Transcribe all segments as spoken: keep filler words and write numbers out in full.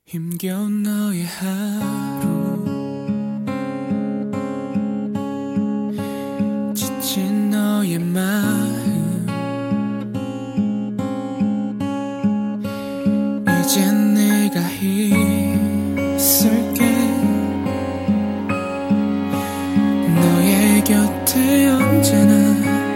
힘겨운 너의 하루 지친 너의 마음 이젠 내가 있을게 너의 곁에 언제나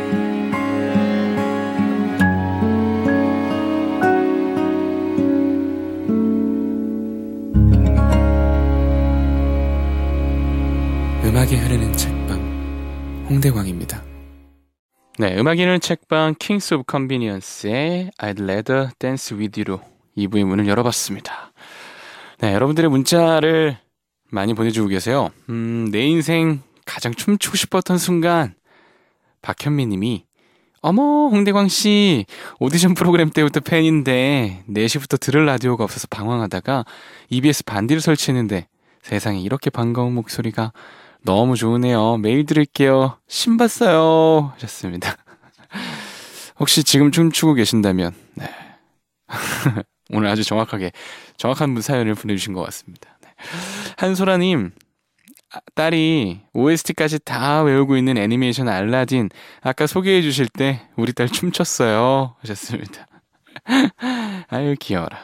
음악이 흐르는 책방 홍대광입니다. 네, 음악이 흐르는 책방 킹스 오브 컨비니언스의 I'd rather dance with you로 이 부의 문을 열어봤습니다. 네, 여러분들의 문자를 많이 보내주고 계세요. 음, 내 인생 가장 춤추고 싶었던 순간 박현미 님이 어머 홍대광씨 오디션 프로그램 때부터 팬인데 네 시부터 들을 라디오가 없어서 방황하다가 이비에스 반디를 설치했는데 세상에 이렇게 반가운 목소리가 너무 좋으네요. 매일 들을게요. 신봤어요. 하셨습니다. 혹시 지금 춤추고 계신다면 네. 오늘 아주 정확하게 정확한 사연을 보내주신 것 같습니다. 네. 한소라님 딸이 오에스티까지 다 외우고 있는 애니메이션 알라딘 아까 소개해 주실 때 우리 딸 춤췄어요. 하셨습니다. 아유 귀여워라.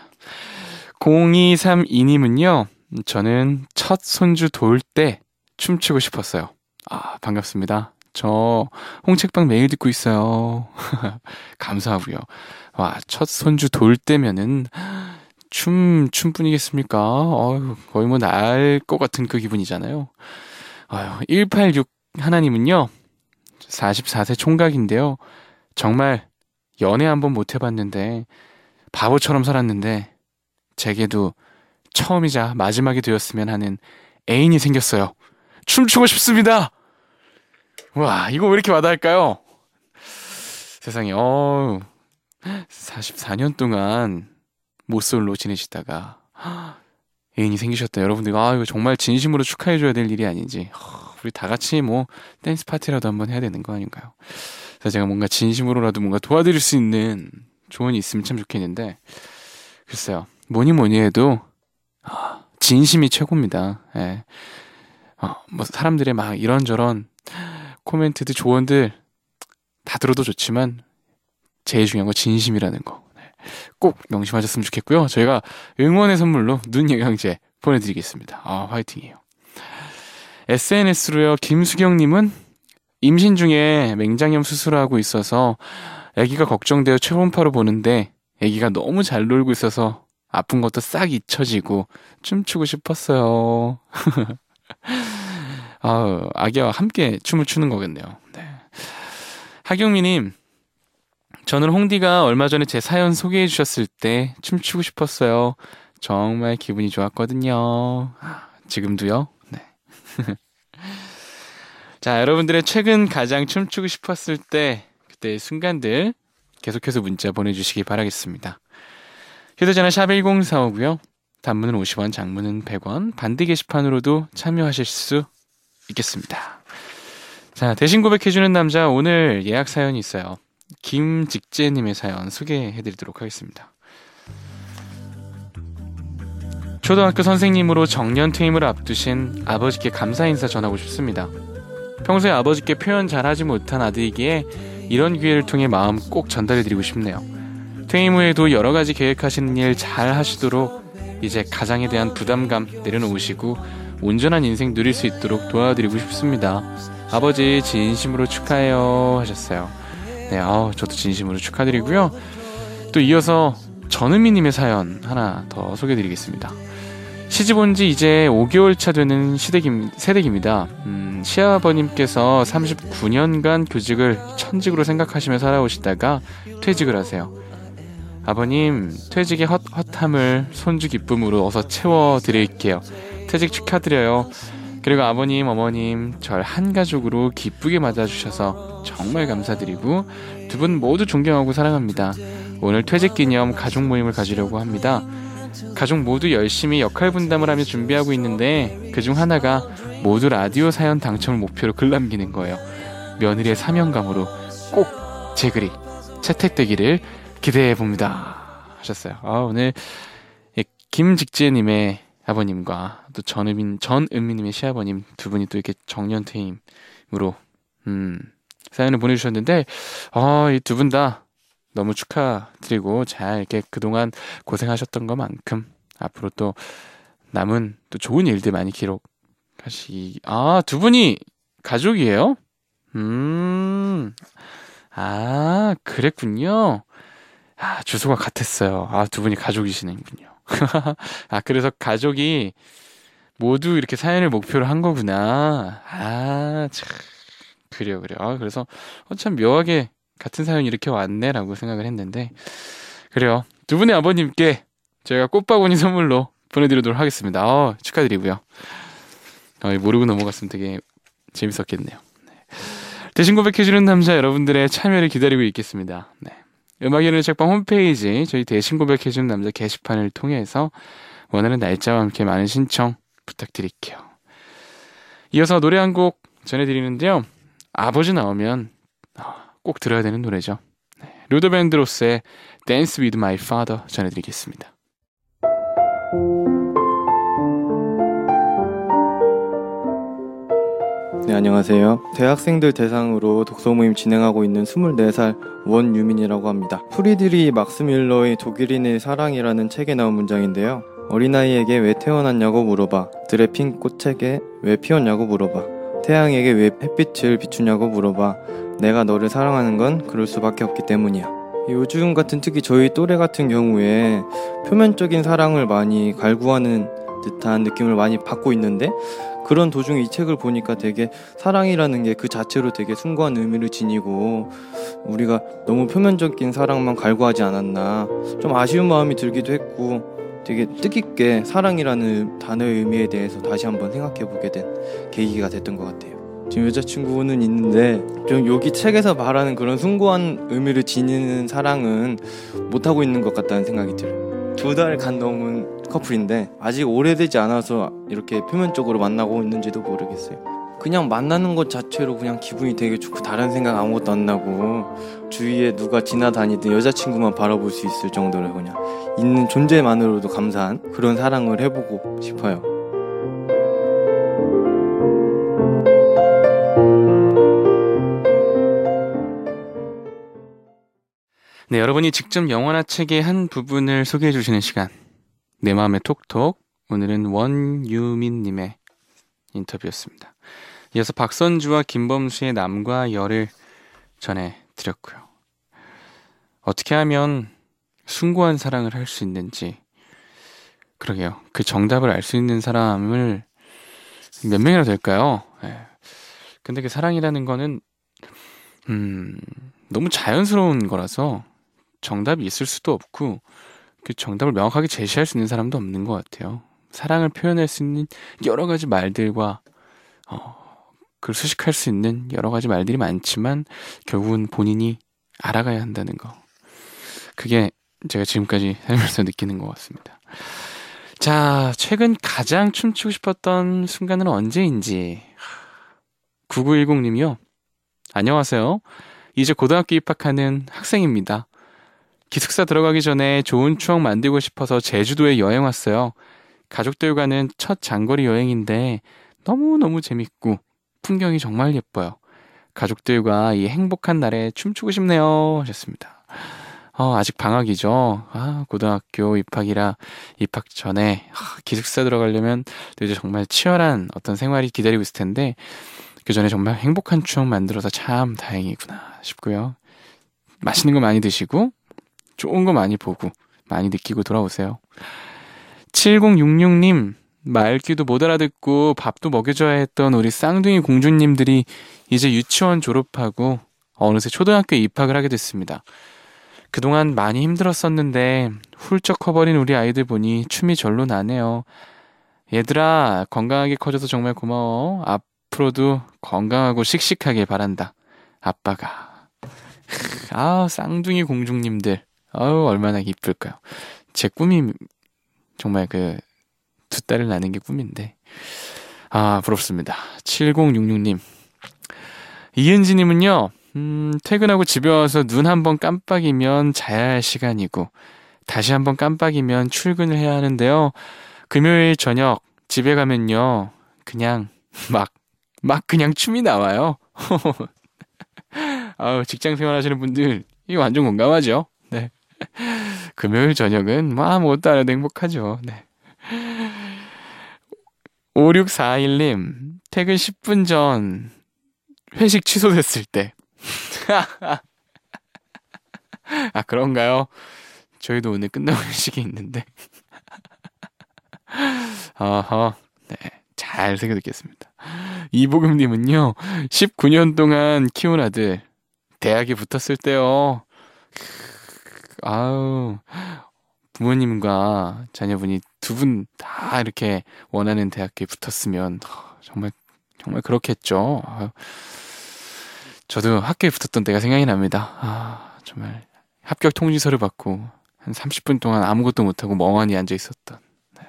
공이삼이 님은요. 저는 첫 손주 돌 때 춤추고 싶었어요. 아, 반갑습니다. 저 홍책방 매일 듣고 있어요. 감사하고요. 와, 첫 손주 돌 때면은 춤, 춤뿐이겠습니까? 어휴, 거의 뭐 날 것 같은 그 기분이잖아요. 아유, 일팔육 하나님은요. 마흔네 세 총각인데요. 정말 연애 한번 못 해봤는데 바보처럼 살았는데 제게도 처음이자 마지막이 되었으면 하는 애인이 생겼어요. 춤추고 싶습니다. 와, 이거 왜 이렇게 와닿을까요? 세상에, 어, 사십사 년 동안 모쏠로 지내시다가 애인이 생기셨다. 여러분들, 아, 이거 정말 진심으로 축하해줘야 될 일이 아닌지. 우리 다 같이 뭐 댄스 파티라도 한번 해야 되는 거 아닌가요? 그래서 제가 뭔가 진심으로라도 뭔가 도와드릴 수 있는 조언이 있으면 참 좋겠는데, 글쎄요, 뭐니 뭐니 해도 진심이 최고입니다. 예. 어, 뭐 사람들의 막 이런저런 코멘트들 조언들 다 들어도 좋지만 제일 중요한 건 진심이라는 거 꼭 명심하셨으면 좋겠고요. 저희가 응원의 선물로 눈 영양제 보내드리겠습니다. 아, 화이팅이에요. 에스엔에스로요. 김수경님은 임신 중에 맹장염 수술하고 있어서 아기가 걱정되어 초음파로 보는데 아기가 너무 잘 놀고 있어서 아픈 것도 싹 잊혀지고 춤추고 싶었어요. 아, 아기와 함께 춤을 추는 거겠네요. 네. 하경미님, 저는 홍디가 얼마 전에 제 사연 소개해 주셨을 때 춤추고 싶었어요. 정말 기분이 좋았거든요. 지금도요? 네. 자, 여러분들의 최근 가장 춤추고 싶었을 때 그때의 순간들 계속해서 문자 보내주시기 바라겠습니다. 휴대전화 샵 일공사오고요. 단문은 오십 원, 장문은 백 원, 반디 게시판으로도 참여하실 수 있겠습니다. 자, 대신 고백해주는 남자, 오늘 예약 사연이 있어요. 김직재님의 사연 소개해드리도록 하겠습니다. 초등학교 선생님으로 정년 퇴임을 앞두신 아버지께 감사 인사 전하고 싶습니다. 평소에 아버지께 표현 잘하지 못한 아들이기에 이런 기회를 통해 마음 꼭 전달해드리고 싶네요. 퇴임 후에도 여러 가지 계획하시는 일 잘 하시도록 이제 가장에 대한 부담감 내려놓으시고 온전한 인생 누릴 수 있도록 도와드리고 싶습니다. 아버지 진심으로 축하해요 하셨어요. 네, 어, 저도 진심으로 축하드리고요. 또 이어서 전은미님의 사연 하나 더 소개해드리겠습니다. 시집 온 지 이제 오 개월 차 되는 시댁, 세댁입니다. 음, 시아버님께서 삼십구 년간 교직을 천직으로 생각하시며 살아오시다가 퇴직을 하세요. 아버님, 퇴직의 헛헛함을 손주 기쁨으로 어서 채워드릴게요. 퇴직 축하드려요. 그리고 아버님, 어머님, 절 한 가족으로 기쁘게 맞아주셔서 정말 감사드리고 두 분 모두 존경하고 사랑합니다. 오늘 퇴직 기념 가족 모임을 가지려고 합니다. 가족 모두 열심히 역할 분담을 하며 준비하고 있는데 그중 하나가 모두 라디오 사연 당첨을 목표로 글 남기는 거예요. 며느리의 사명감으로 꼭 제 글이 채택되기를 기대해봅니다 하셨어요. 아, 오늘 김직재님의 아버님과 또 전은민, 전은미님의 시아버님 두 분이 또 이렇게 정년퇴임으로, 음, 사연을 보내주셨는데, 아, 이 두 분 다 너무 축하드리고, 잘 이렇게 그동안 고생하셨던 것만큼, 앞으로 또 남은 또 좋은 일들 많이 기록하시, 아, 두 분이 가족이에요? 음, 아, 그랬군요. 아, 주소가 같았어요. 아, 두 분이 가족이시는군요. 아, 그래서 가족이 모두 이렇게 사연을 목표로 한 거구나. 아, 참. 그래요, 그래요. 아, 그래서 어, 참 묘하게 같은 사연이 이렇게 왔네라고 생각을 했는데, 그래요. 두 분의 아버님께 저희가 꽃바구니 선물로 보내드리도록 하겠습니다. 어, 축하드리고요. 어, 모르고 넘어갔으면 되게 재밌었겠네요. 네. 대신 고백해주는 남자 여러분들의 참여를 기다리고 있겠습니다. 네. 음악 연애 책방 홈페이지 저희 대신 고백해주는 남자 게시판을 통해서 원하는 날짜와 함께 많은 신청 부탁드릴게요. 이어서 노래 한 곡 전해드리는데요. 아버지 나오면 꼭 들어야 되는 노래죠. 네. 루더 밴드로스의 Dance with My Father 전해드리겠습니다. 네, 안녕하세요. 대학생들 대상으로 독서 모임 진행하고 있는 스물네 살 원유민이라고 합니다. 프리드리 막스 밀러의 독일인의 사랑이라는 책에 나온 문장인데요. 어린아이에게 왜 태어났냐고 물어봐. 들의 핀 꽃에게 왜 피었냐고 물어봐. 태양에게 왜 햇빛을 비추냐고 물어봐. 내가 너를 사랑하는 건 그럴 수밖에 없기 때문이야. 요즘 같은, 특히 저희 또래 같은 경우에 표면적인 사랑을 많이 갈구하는 듯한 느낌을 많이 받고 있는데, 그런 도중에 이 책을 보니까 되게 사랑이라는 게 그 자체로 되게 숭고한 의미를 지니고 우리가 너무 표면적인 사랑만 갈구하지 않았나, 좀 아쉬운 마음이 들기도 했고, 되게 뜻깊게 사랑이라는 단어의 의미에 대해서 다시 한번 생각해보게 된 계기가 됐던 것 같아요. 지금 여자친구는 있는데 좀 여기 책에서 말하는 그런 숭고한 의미를 지니는 사랑은 못하고 있는 것 같다는 생각이 들어요. 두 달 간 넘은 커플인데 아직 오래되지 않아서 이렇게 표면적으로 만나고 있는지도 모르겠어요. 그냥 만나는 것 자체로 그냥 기분이 되게 좋고 다른 생각 아무것도 안 나고 주위에 누가 지나다니든 여자친구만 바라볼 수 있을 정도로 그냥 있는 존재만으로도 감사한 그런 사랑을 해보고 싶어요. 네, 여러분이 직접 영화나 책의 한 부분을 소개해 주시는 시간, 내 마음의 톡톡. 오늘은 원유민님의 인터뷰였습니다. 이어서 박선주와 김범수의 남과 여를 전해드렸고요. 어떻게 하면 숭고한 사랑을 할 수 있는지, 그러게요. 그 정답을 알 수 있는 사람을 몇 명이나 될까요? 네. 근데 그 사랑이라는 거는 음, 너무 자연스러운 거라서 정답이 있을 수도 없고 그 정답을 명확하게 제시할 수 있는 사람도 없는 것 같아요. 사랑을 표현할 수 있는 여러 가지 말들과 어, 그걸 수식할 수 있는 여러 가지 말들이 많지만 결국은 본인이 알아가야 한다는 거. 그게 제가 지금까지 살면서 느끼는 것 같습니다. 자, 최근 가장 춤추고 싶었던 순간은 언제인지. 구구일공님이요. 안녕하세요. 이제 고등학교 입학하는 학생입니다. 기숙사 들어가기 전에 좋은 추억 만들고 싶어서 제주도에 여행 왔어요. 가족들과는 첫 장거리 여행인데 너무너무 재밌고 풍경이 정말 예뻐요. 가족들과 이 행복한 날에 춤추고 싶네요. 하셨습니다. 어, 아직 방학이죠. 아, 고등학교 입학이라 입학 전에 아, 기숙사 들어가려면 또 이제 정말 치열한 어떤 생활이 기다리고 있을 텐데 그 전에 정말 행복한 추억 만들어서 참 다행이구나 싶고요. 맛있는 거 많이 드시고 좋은 거 많이 보고 많이 느끼고 돌아오세요. 칠공육육님, 말귀도 못 알아듣고 밥도 먹여줘야 했던 우리 쌍둥이 공주님들이 이제 유치원 졸업하고 어느새 초등학교에 입학을 하게 됐습니다. 그동안 많이 힘들었었는데 훌쩍 커버린 우리 아이들 보니 춤이 절로 나네요. 얘들아, 건강하게 커져서 정말 고마워. 앞으로도 건강하고 씩씩하게 바란다. 아빠가. 아, 쌍둥이 공주님들. 아우, 얼마나 이쁠까요. 제 꿈이 정말 그 두 딸을 낳는 게 꿈인데 아, 부럽습니다. 칠공육육님. 이은지님은요, 음, 퇴근하고 집에 와서 눈 한번 깜빡이면 자야 할 시간이고 다시 한번 깜빡이면 출근을 해야 하는데요. 금요일 저녁 집에 가면요. 그냥 막, 막 그냥 춤이 나와요. 아우, 직장 생활 하시는 분들, 이거 완전 공감하죠? 네. 금요일 저녁은 뭐 아무것도 안 해도 행복하죠. 네. 오육사일 님, 퇴근 십 분 전 회식 취소됐을 때. 아, 그런가요? 저희도 오늘 끝나고 회식이 있는데. 어허, 네. 잘 새겨 듣겠습니다. 이보금님은요, 십구 년 동안 키운 아들, 대학에 붙었을 때요. 아우, 부모님과 자녀분이 두 분 다 이렇게 원하는 대학에 붙었으면 정말 정말 그렇겠죠. 아유, 저도 학교에 붙었던 때가 생각이 납니다. 아, 정말 합격 통지서를 받고 한 삼십 분 동안 아무것도 못하고 멍하니 앉아 있었던. 네.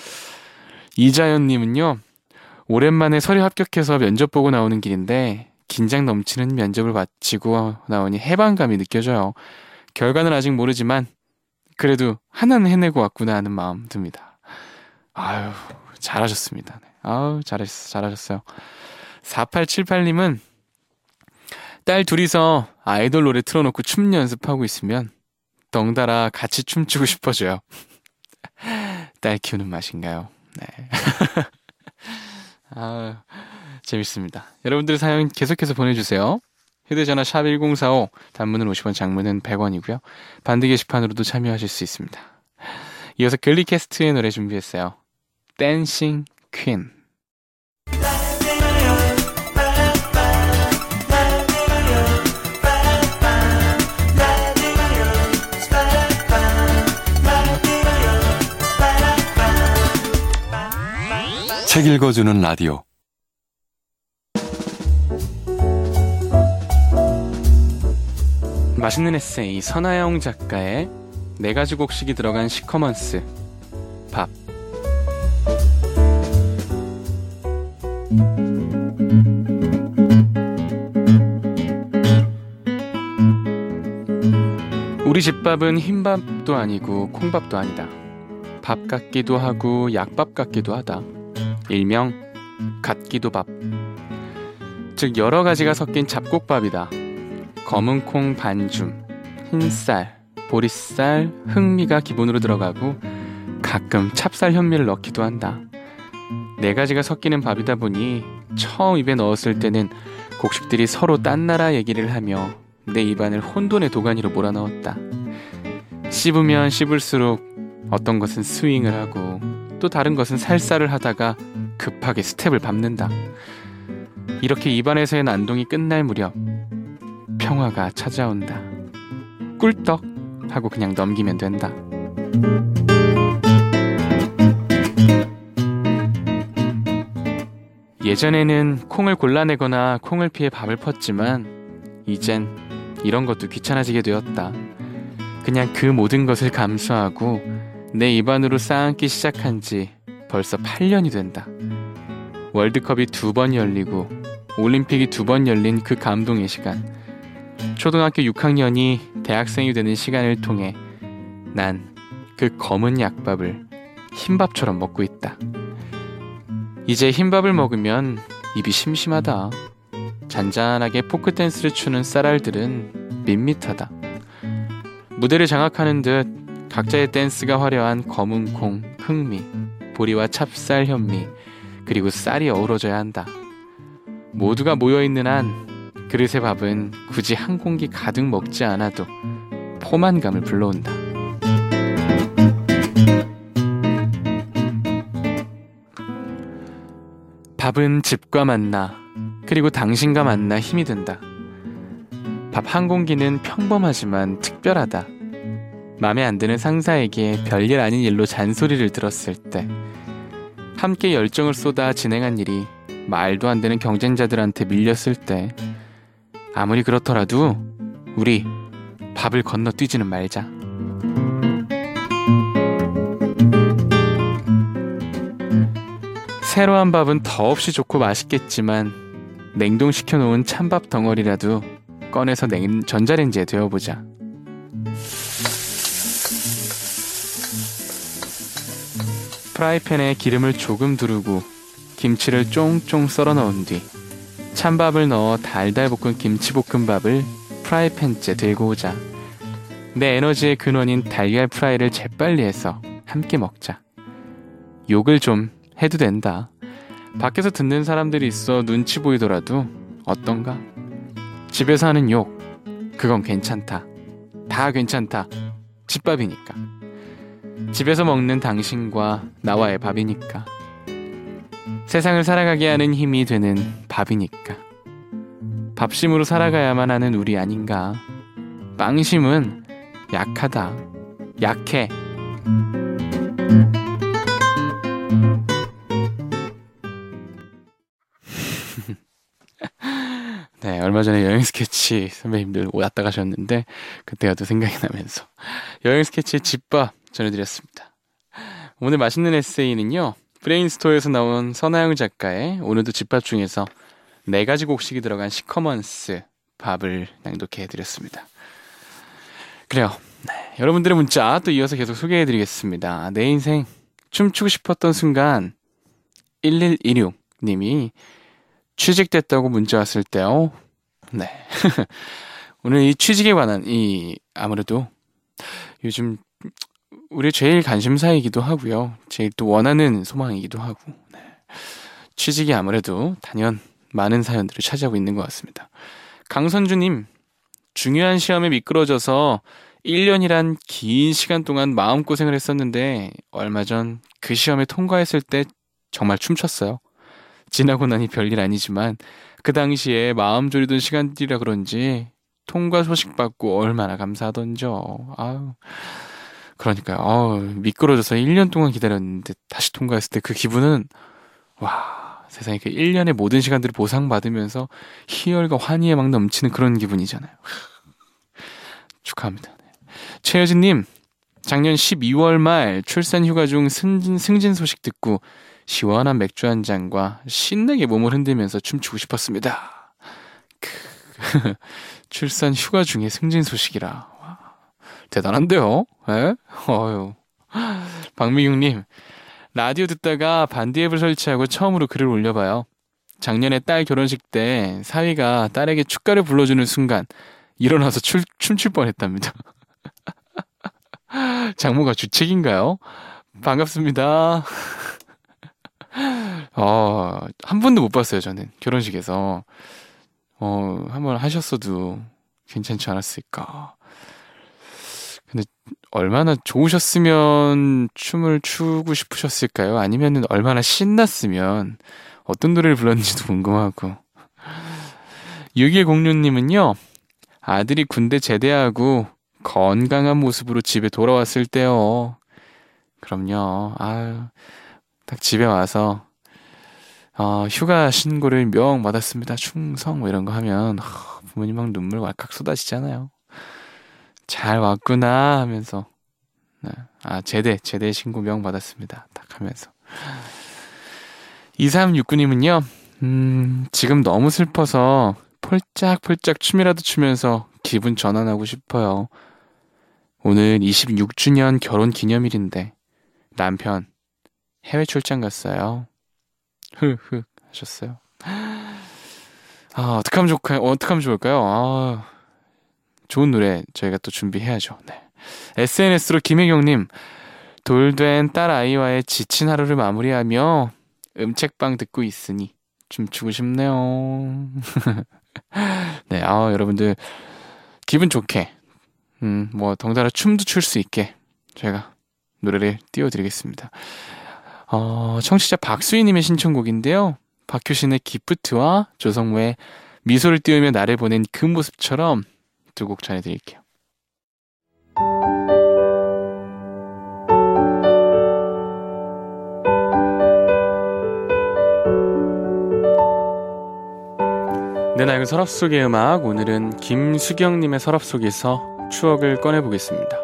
이자연님은요, 오랜만에 서류 합격해서 면접 보고 나오는 길인데 긴장 넘치는 면접을 마치고 나오니 해방감이 느껴져요. 결과는 아직 모르지만 그래도 하나는 해내고 왔구나 하는 마음 듭니다. 아유, 잘하셨습니다. 아유, 잘하셨, 잘하셨어요. 사팔칠팔 님은 딸 둘이서 아이돌 노래 틀어놓고 춤 연습하고 있으면 덩달아 같이 춤추고 싶어져요. 딸 키우는 맛인가요? 네. 아, 재밌습니다. 여러분들 사연 계속해서 보내주세요. 휴대전화 샵 일공사오, 단문은 오십 원, 장문은 백 원이고요. 반드 게시판으로도 참여하실 수 있습니다. 이어서 글리캐스트의 노래 준비했어요. 댄싱 퀸. 책 읽어주는 라디오. 맛있는 에세이 선아영 작가의 네 가지 곡식이 들어간 시커먼스 밥. 우리 집밥은 흰밥도 아니고 콩밥도 아니다. 밥 같기도 하고 약밥 같기도 하다. 일명 갓기도밥. 즉 여러 가지가 섞인 잡곡밥이다. 검은 콩 반줌, 흰쌀, 보리쌀, 흑미가 기본으로 들어가고 가끔 찹쌀 현미를 넣기도 한다. 네 가지가 섞이는 밥이다 보니 처음 입에 넣었을 때는 곡식들이 서로 딴 나라 얘기를 하며 내 입안을 혼돈의 도가니로 몰아넣었다. 씹으면 씹을수록 어떤 것은 스윙을 하고 또 다른 것은 살살을 하다가 급하게 스텝을 밟는다. 이렇게 입안에서의 난동이 끝날 무렵 평화가 찾아온다. 꿀떡 하고 그냥 넘기면 된다. 예전에는 콩을 골라내거나 콩을 피해 밥을 펐지만 이젠 이런 것도 귀찮아지게 되었다. 그냥 그 모든 것을 감수하고 내 입안으로 쌓기 시작한 지 벌써 팔 년이 된다. 월드컵이 두 번 열리고 올림픽이 두 번 열린 그 감동의 시간. 초등학교 육 학년이 대학생이 되는 시간을 통해 난 그 검은 약밥을 흰밥처럼 먹고 있다. 이제 흰밥을 먹으면 입이 심심하다. 잔잔하게 포크 댄스를 추는 쌀알들은 밋밋하다. 무대를 장악하는 듯 각자의 댄스가 화려한 검은 콩, 흑미, 보리와 찹쌀 현미, 그리고 쌀이 어우러져야 한다. 모두가 모여있는 한 그릇의 밥은 굳이 한 공기 가득 먹지 않아도 포만감을 불러온다. 밥은 집과 만나, 그리고 당신과 만나 힘이 든다. 밥 한 공기는 평범하지만 특별하다. 맘에 안 드는 상사에게 별일 아닌 일로 잔소리를 들었을 때, 함께 열정을 쏟아 진행한 일이 말도 안 되는 경쟁자들한테 밀렸을 때, 아무리 그렇더라도 우리 밥을 건너뛰지는 말자. 새로 한 밥은 더없이 좋고 맛있겠지만 냉동시켜 놓은 찬밥 덩어리라도 꺼내서 냉, 전자레인지에 데워보자. 프라이팬에 기름을 조금 두르고 김치를 쫑쫑 썰어 넣은 뒤 찬밥을 넣어 달달 볶은 김치볶음밥을 프라이팬째 들고 오자. 내 에너지의 근원인 달걀 프라이를 재빨리 해서 함께 먹자. 욕을 좀 해도 된다. 밖에서 듣는 사람들이 있어 눈치 보이더라도 어떤가? 집에서 하는 욕, 그건 괜찮다. 다 괜찮다. 집밥이니까. 집에서 먹는 당신과 나와의 밥이니까. 세상을 살아가게 하는 힘이 되는 밥이니까. 밥심으로 살아가야만 하는 우리 아닌가. 빵심은 약하다. 약해. 네, 얼마 전에 여행 스케치 선배님들 왔다 가셨는데 그때가 또 생각이 나면서 여행 스케치의 집밥 전해드렸습니다. 오늘 맛있는 에세이는요, 브레인스토어에서 나온 선하영 작가의 오늘도 집밥 중에서 네 가지 곡식이 들어간 시커먼스 밥을 낭독해드렸습니다. 그래요. 네, 여러분들의 문자 또 이어서 계속 소개해드리겠습니다. 내 인생 춤추고 싶었던 순간 일일이육 님이 취직됐다고 문자 왔을 때요. 네. 오늘 이 취직에 관한 이 아무래도 요즘 우리 제일 관심사이기도 하고요. 제일 또 원하는 소망이기도 하고. 네. 취직이 아무래도 단연 많은 사연들을 차지하고 있는 것 같습니다. 강선주님, 중요한 시험에 미끄러져서 일 년이란 긴 시간 동안 마음고생을 했었는데 얼마 전 그 시험에 통과했을 때 정말 춤췄어요. 지나고 나니 별일 아니지만 그 당시에 마음 졸이던 시간들이라 그런지 통과 소식 받고 얼마나 감사하던죠. 아유. 그러니까요. 아유, 미끄러져서 일 년 동안 기다렸는데 다시 통과했을 때 그 기분은 와, 세상에 그 일 년의 모든 시간들을 보상받으면서 희열과 환희에 막 넘치는 그런 기분이잖아요. 축하합니다. 네. 최여진님, 작년 십이월 말 출산 휴가 중 승진, 승진 소식 듣고 시원한 맥주 한 잔과 신나게 몸을 흔들면서 춤추고 싶었습니다. 크, 출산 휴가 중에 승진 소식이라. 와, 대단한데요? 에? 어휴. 박미경님, 라디오 듣다가 반디 앱을 설치하고 처음으로 글을 올려봐요. 작년에 딸 결혼식 때 사위가 딸에게 축가를 불러주는 순간 일어나서 출, 춤출 뻔했답니다. 장모가 주책인가요? 반갑습니다. 어, 한 번도 못 봤어요, 저는. 결혼식에서. 어, 한번 하셨어도 괜찮지 않았을까. 근데 얼마나 좋으셨으면 춤을 추고 싶으셨을까요? 아니면 얼마나 신났으면 어떤 노래를 불렀는지도 궁금하고. 육일공육님은요, 아들이 군대 제대하고 건강한 모습으로 집에 돌아왔을 때요. 그럼요. 아유, 딱 집에 와서 어, 휴가 신고를 명 받았습니다. 충성 뭐 이런 거 하면 어, 부모님 막 눈물 왈칵 쏟아지잖아요. 잘 왔구나 하면서 네. 아 제대 제대 신고 명 받았습니다. 딱 하면서 이삼육구님은요. 음, 지금 너무 슬퍼서 폴짝폴짝 춤이라도 추면서 기분 전환하고 싶어요. 오늘 이십육 주년 결혼 기념일인데 남편 해외 출장 갔어요. 흐흐 하셨어요. 아, 어떡하면 좋을까요? 어떡하면 좋을까요? 아, 좋은 노래 저희가 또 준비해야죠. 네. 에스엔에스로 김혜경님, 돌된 딸 아이와의 지친 하루를 마무리하며 음책방 듣고 있으니 춤추고 싶네요. 네, 아, 여러분들 기분 좋게, 음, 뭐 덩달아 춤도 출 수 있게 제가 노래를 띄워드리겠습니다. 어, 청취자 박수희님의 신청곡인데요. 박효신의 기프트와 조성모의 미소를 띄우며 나를 보낸 그 모습처럼 두 곡 전해드릴게요. 내 낡은 서랍 속의 음악, 오늘은 김수경님의 서랍 속에서 추억을 꺼내보겠습니다.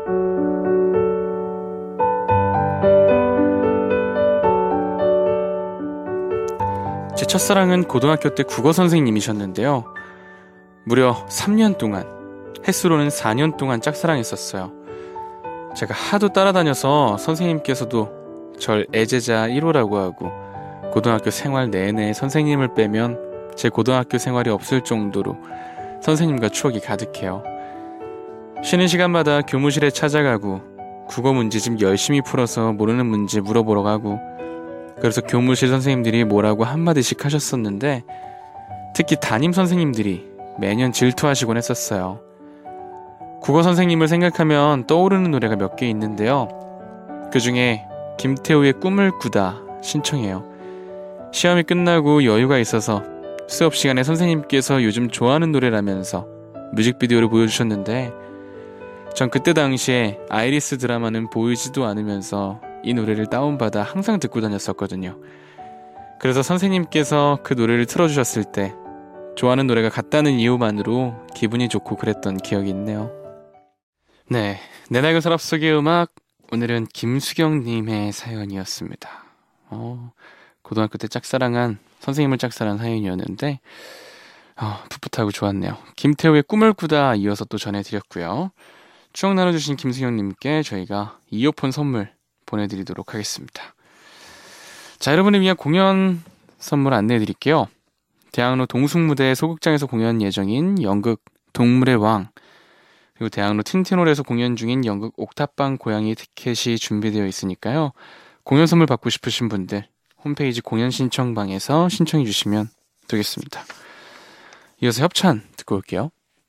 제 첫사랑은 고등학교 때 국어 선생님이셨는데요. 무려 삼 년 동안, 횟수로는 사 년 동안 짝사랑했었어요. 제가 하도 따라다녀서 선생님께서도 절 애제자 일 호라고 하고 고등학교 생활 내내 선생님을 빼면 제 고등학교 생활이 없을 정도로 선생님과 추억이 가득해요. 쉬는 시간마다 교무실에 찾아가고 국어 문제집 열심히 풀어서 모르는 문제 물어보러 가고, 그래서 교무실 선생님들이 뭐라고 한마디씩 하셨었는데 특히 담임 선생님들이 매년 질투하시곤 했었어요. 국어 선생님을 생각하면 떠오르는 노래가 몇 개 있는데요. 그 중에 김태우의 꿈을 꾸다 신청해요. 시험이 끝나고 여유가 있어서 수업 시간에 선생님께서 요즘 좋아하는 노래라면서 뮤직비디오를 보여주셨는데 전 그때 당시에 아이리스 드라마는 보이지도 않으면서 이 노래를 다운받아 항상 듣고 다녔었거든요. 그래서 선생님께서 그 노래를 틀어주셨을 때 좋아하는 노래가 같다는 이유만으로 기분이 좋고 그랬던 기억이 있네요. 네, 내 낡은 서랍 속의 음악, 오늘은 김수경님의 사연이었습니다. 어, 고등학교 때 짝사랑한, 선생님을 짝사랑한 사연이었는데 어, 풋풋하고 좋았네요. 김태우의 꿈을 꾸다 이어서 또 전해드렸고요. 추억 나눠주신 김수경님께 저희가 이어폰 선물 보내드리도록 하겠습니다. 자, 여러분을 위한 공연 선물 안내해드릴게요. 대학로 동숭무대 소극장에서 공연 예정인 연극 동물의 왕, 그리고 대학로 틴틴홀에서 공연 중인 연극 옥탑방 고양이 티켓이 준비되어 있으니까요. 공연 선물 받고 싶으신 분들 홈페이지 공연 신청방에서 신청해 주시면 되겠습니다. 이어서 협찬 듣고 올게요.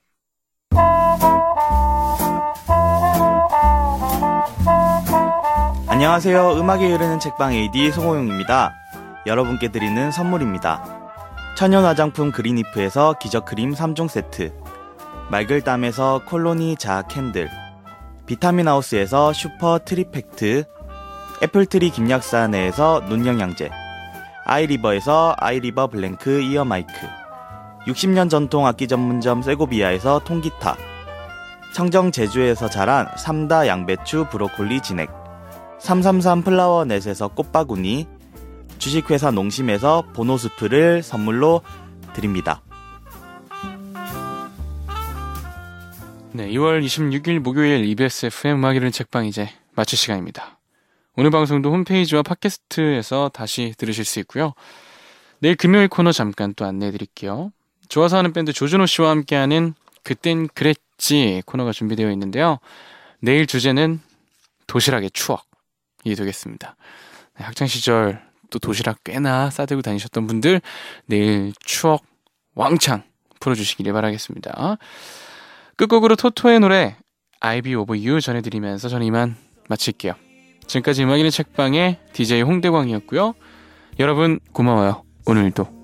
안녕하세요. 음악에 흐르는 책방 에이디 송호용입니다. 여러분께 드리는 선물입니다. 천연 화장품 그린이프에서 기적크림 삼 종 세트, 말글담에서 콜로니 자아 캔들, 비타민하우스에서 슈퍼 트리팩트, 애플트리 김약사내에서 눈영양제, 아이리버에서 아이리버 블랭크 이어 마이크, 육십 년 전통 악기 전문점 세고비아에서 통기타, 청정 제주에서 자란 삼다 양배추 브로콜리 진액, 삼삼삼 플라워넷에서 꽃바구니, 주식회사 농심에서 보노스프를 선물로 드립니다. 네, 이월 이십육일 목요일 이비에스 에프엠 음악이 흐르는 책방 이제 마칠 시간입니다. 오늘 방송도 홈페이지와 팟캐스트에서 다시 들으실 수 있고요. 내일 금요일 코너 잠깐 또 안내해드릴게요. 좋아서 하는 밴드 조준호 씨와 함께하는 그땐 그랬지 코너가 준비되어 있는데요. 내일 주제는 도시락의 추억이 되겠습니다. 네, 학창시절 또 도시락 꽤나 싸들고 다니셨던 분들 내일 추억 왕창 풀어주시길 바라겠습니다. 끝곡으로 토토의 노래 I be over you 전해드리면서 저는 이만 마칠게요. 지금까지 음악인의 책방의 디제이 홍대광이었고요. 여러분 고마워요. 오늘도